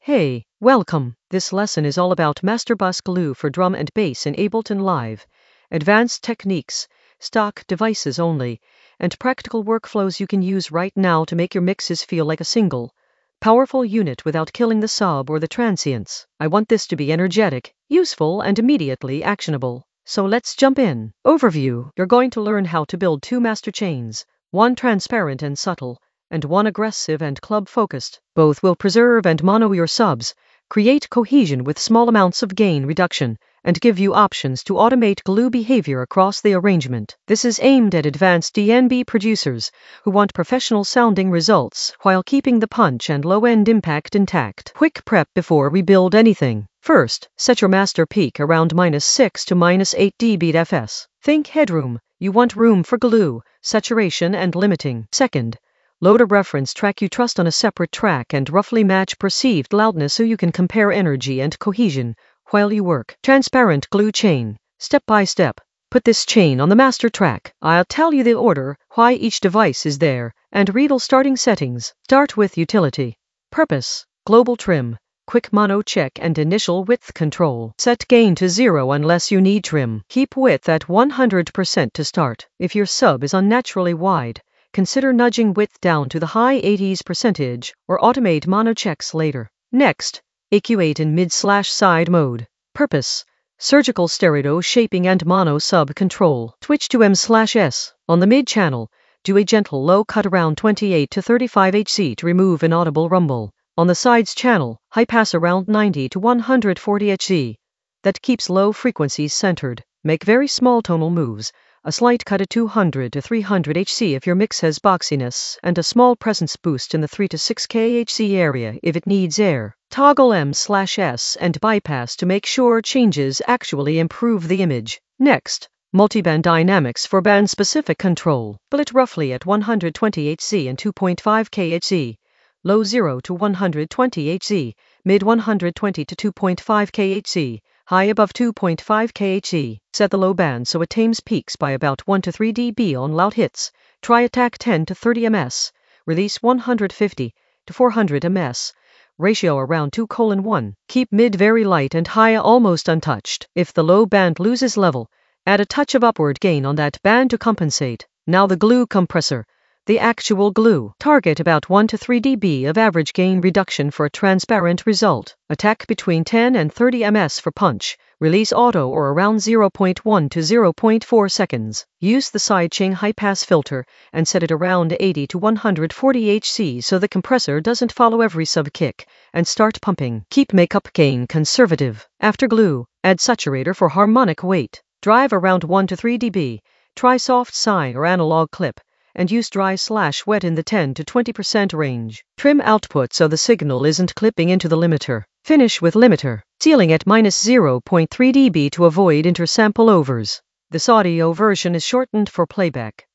Hey, welcome. This lesson is all about Master Bus Glue for drum and bass in Ableton Live. Advanced techniques, stock devices only, and practical workflows you can use right now to make your mixes feel like a single, powerful unit without killing the sub or the transients. I want this to be energetic, useful, and immediately actionable. So let's jump in. Overview. You're going to learn how to build two master chains, one transparent and subtle, and one aggressive and club-focused. Both will preserve and mono your subs, create cohesion with small amounts of gain reduction, and give you options to automate glue behavior across the arrangement. This is aimed at advanced DnB producers who want professional-sounding results while keeping the punch and low-end impact intact. Quick prep before we build anything. First, set your master peak around -6 to -8 dBFS. Think headroom. You want room for glue, saturation, and limiting. Second, load a reference track you trust on a separate track and roughly match perceived loudness so you can compare energy and cohesion while you work. Transparent glue chain. Step by step. Put this chain on the master track. I'll tell you the order, why each device is there, and read all starting settings. Start with utility. Purpose. Global trim. Quick mono check and initial width control. Set gain to 0 unless you need trim. Keep width at 100% to start. If your sub is unnaturally wide, consider nudging width down to the high 80s% or automate mono checks later. Next, EQ8 in mid/side mode. Purpose. Surgical stereo shaping and mono sub control. Switch to M/S. On the mid channel, do a gentle low cut around 28 to 35 Hz to remove inaudible rumble. On the sides channel, high pass around 90 to 140 Hz. That keeps low frequencies centered. Make very small tonal moves. A slight cut at 200 to 300 Hz if your mix has boxiness, and a small presence boost in the 3 to 6 kHz area if it needs air. Toggle M/S and bypass to make sure changes actually improve the image. Next, multiband dynamics for band-specific control. Split roughly at 120 Hz and 2.5 kHz. Low 0 to 120 Hz, mid 120 to 2.5 kHz, high above 2.5 kHz. Set the low band so it tames peaks by about 1 to 3 dB on loud hits. Try attack 10 to 30 ms. Release 150 to 400 ms. Ratio around 2:1. Keep mid very light and high almost untouched. If the low band loses level, add a touch of upward gain on that band to compensate. Now the glue compressor. The actual glue. Target about 1 to 3 dB of average gain reduction for a transparent result. Attack between 10 and 30 ms for punch. Release auto or around 0.1 to 0.4 seconds. Use the sidechain high-pass filter and set it around 80 to 140 Hz so the compressor doesn't follow every sub-kick, and start pumping. Keep makeup gain conservative. After glue, add saturator for harmonic weight. Drive around 1 to 3 dB. Try soft sine or analog clip, and use dry/wet in the 10 to 20% range. Trim output so the signal isn't clipping into the limiter. Finish with limiter, ceiling at -0.3 dB to avoid intersample overs. This audio version is shortened for playback.